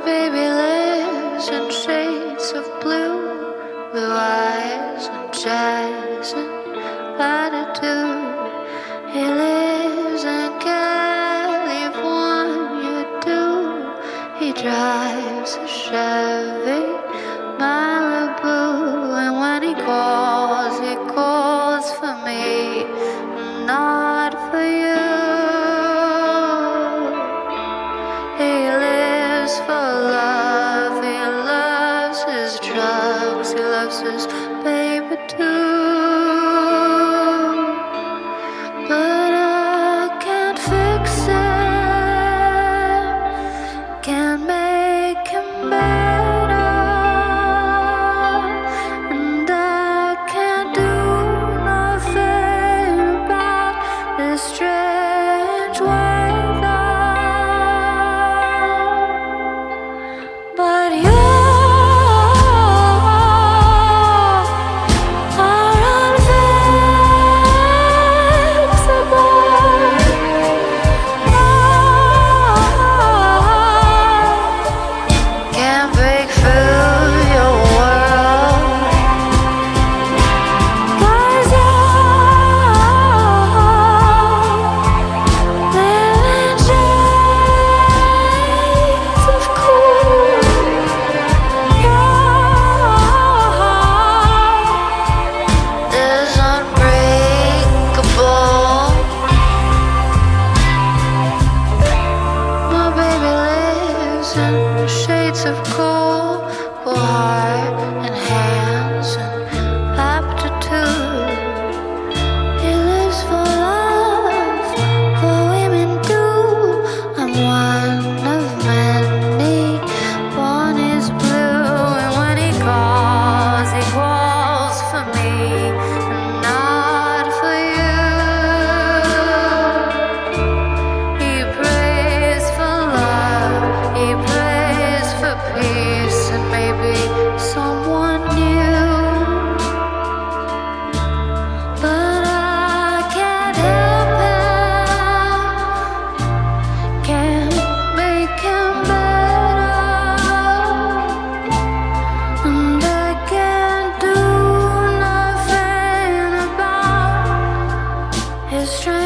baby lives in shades of blue, blue eyes and jazz and latitude. He lives in California too. He drives a Chevy Malibu, and when he calls for me, not for you. He lives for love, he loves his drugs, he loves his baby too. But I can't fix it, can't make him better, and I can't do nothing about this strange weather. But you shades of cool, for heart and hands and aptitude. He lives for love, for women too. I'm one of many, one is blue, and when he calls for me, and not for you. He prays for love, he prays for peace, and maybe someone new. But I can't help him, can't make him better, and I can't do nothing about his strength.